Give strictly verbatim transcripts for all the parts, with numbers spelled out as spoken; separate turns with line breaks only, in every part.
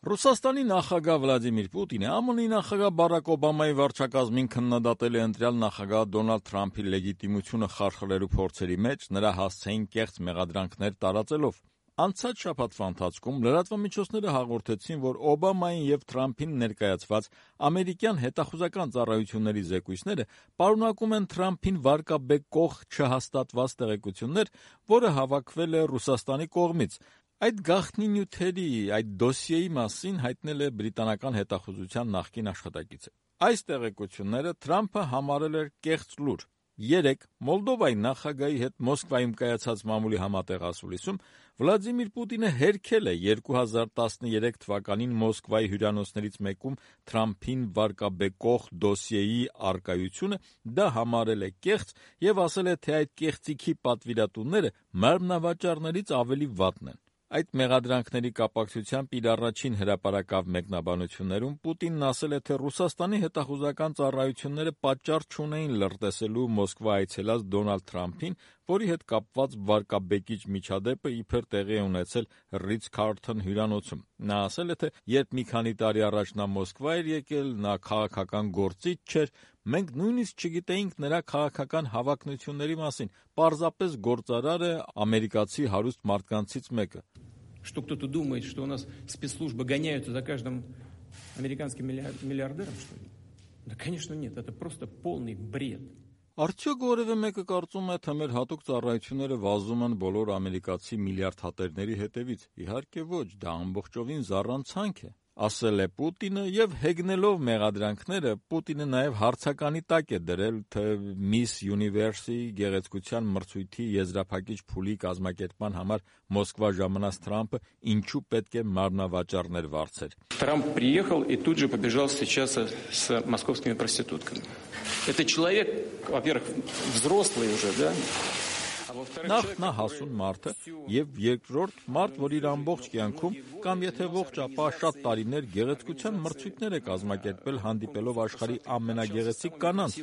Ռուսաստանի նախագահ Վլադիմիր Պուտինը Է Մ Նի նախագահ Բարակ Օբամայի վարչակազմին քննադատել է ընտրյալ նախագահ Դոնալդ Թրամփի լեգիտիմությունը խարխլելու փորձերի մեջ նրա հասցեին կեղծ մեղադրանքներ տարածելով։ Անցած շաբաթվա ընթացքում լրատվամիջոցները հաղորդեցին, որ Օբամային և Թրամփին ներկայացված ամերիկյան հետախուզական ծառայությունների զեկույցները պարունակում են Թրամփին վարկաբեկող չհաստատված տեղեկություններ, որը հավաքվել է Ռուսաստանի կողմից։ Այդ գաղտնի նյութերի, այդ դոսիեի մասին հայտնել է բրիտանական հետախուզության նախկին աշխատակիցը։ Այս տեղեկությունները Թրամփը համարել էր կեղծ լուր։ Երեկ Մոլդովայի նախագահի հետ Մոսկվայում կայացած մամուլի համատեղ ասուլիսում Վլադիմիր Պուտինը հերքել է երկու հազար տասներեք թվականին Մոսկվայի հյուրանոցներից մեկում Թրամփին վարկաբեկող դոսիեի առկայությունը, դա համարել է կեղծ և ասել է, թե այդ կեղծիքի պատվիրատուները մարմնավաճառներից ավելի վատն են։ Այդ մեղադրանքների կապակցությամբ իր առաջին հրապարակավ մեկնաբանություններում Պուտինն ասել է, թե Ռուսաստանի հետախուզական ծառայությունները պատճառ չունեին լրտեսելու Մոսկվա այցելած Դոնալդ Թրամփին, որի հետ կապված վարկաբեկիչ միջադեպը իբր տեղի է ունեցել Ռիցց-Քարլթոն հյուրանոցում։ Նա ասել է, թե երբ մի քանի տարի առաջ նա Մոսկվա էր եկել, նա քաղաքական գործիչ չէր, մենք նույնիսկ չգիտեինք նրա քաղաքական հավակնությունների մասին, պարզապես գործարար է, ամերիկացի հարուստ մարդկանցից մեկը։
Что кто-то думает, что у нас спецслужбы гоняются за каждым американским миллиардером, что ли? Да, конечно, нет, это просто полный бред.
Արդյոք որևէ մեկը կարծում է, թե մեր հատուկ ծառայությունները վազում են բոլոր ամերիկացի միլիարդ հատերների հետևից։ Իհարկե ոչ, դա ամբողջովին զառանցանք է, ասել է Պուտինը և հեգնելով մեղադրանքները, Պուտինը նաև հարցականի տակ է դրել, թե Miss Universe-ի գեղեցկության մրցույթի եզրափակիչ փուլի կազմակերպման համար Մոսկվա ժամանած Թրամփը ինչու պետք է մարմնավաճառներ վարձեր։
Трамп приехал и тут же побежал встречаться с московскими проститутками. Это человек, во-первых, взрослый уже, да?
Նախ նա հասուն մարդ է և երկրորդ մարդ, որ իր ամբողջ կյանքում կամ եթե ողջ ապա շատ տարիներ գեղեցկության մրցույթներ է կազմակերպել հանդիպելով աշխարհի ամենագեղեցիկ կանանց։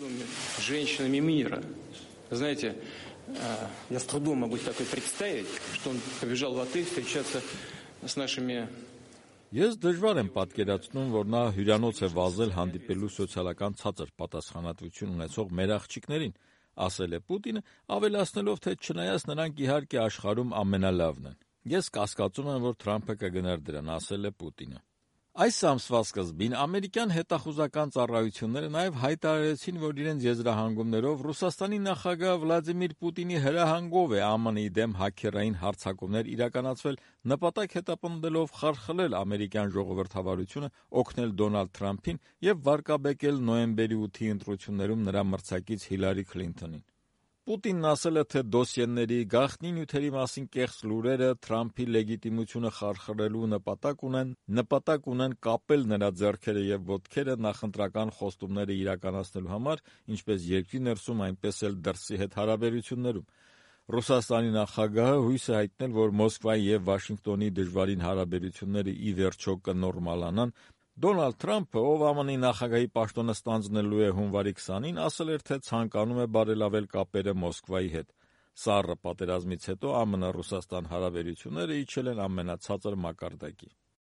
Знаете, я с трудом могу такое представить, что он побежал в отель встречаться с нашими.
Ես դժվար եմ պատկերացնում, որ նա հյուրանոց է վազել հանդիպելու սոցիալական ցածր պատասխանատվություն ունեցող մեր աղջիկներին, ասել է Պուտինը, ավելացնելով, թե չնայած նրանք իհարկե աշխարհում ամենալավն են։ Ես կասկածում եմ, որ Թրամփը կգներ դրան, ասել է Պուտինը։ Այս ամսվա սկզբին ամերիկյան հետախուզական ծառայությունները նաև հայտարարեցին, որ իրենց եզրահանգումներով Ռուսաստանի նախագահ Վլադիմիր Պուտինի հրահանգով է Է Մ Նի դեմ հաքերային հարձակումներ իրականացվել, նպատակ հետապնդելով խարխլել ամերիկյան ժողովրդավարությունը, օգնել Դոնալդ Թրամփին և վարկաբեկել նոյեմբերի ութի ընտրություններում նրա մրցակից Հիլարի Քլինթոնին։ Պուտինն ասել է, թե դոսիեների, գաղտնի նյութերի մասին կեղծ լուրերը Թրամփի լեգիտիմությունը խարխլելու նպատակ ունեն, նպատակ ունեն կապել նրա ձեռքերը և ոտքերը նախընտրական խոստումները իրականացնելու համար, ինչպես երկրի ներսում, այնպես էլ դրսի հետ հարաբերություններում։ Ռուսաստանի նախագահը հույս է հայտնել, որ Մոսկվայի և Վաշինգտոնի դժվարին հարաբերությունները ի վերջո կնորմալանան։ Դոնալդ Թրամփը, ով Է Մ Նի նախագահի պաշտոնը ստանձնելու է հունվարի քսանին, ասել էր, թե ցանկանում է բարելավել կապերը Մոսկվայի հետ։ Սառը պատերազմից հետո Է Մ Ն-Ռուսաստան հարաբերությունները իջել են ամենացածր մակարդակի։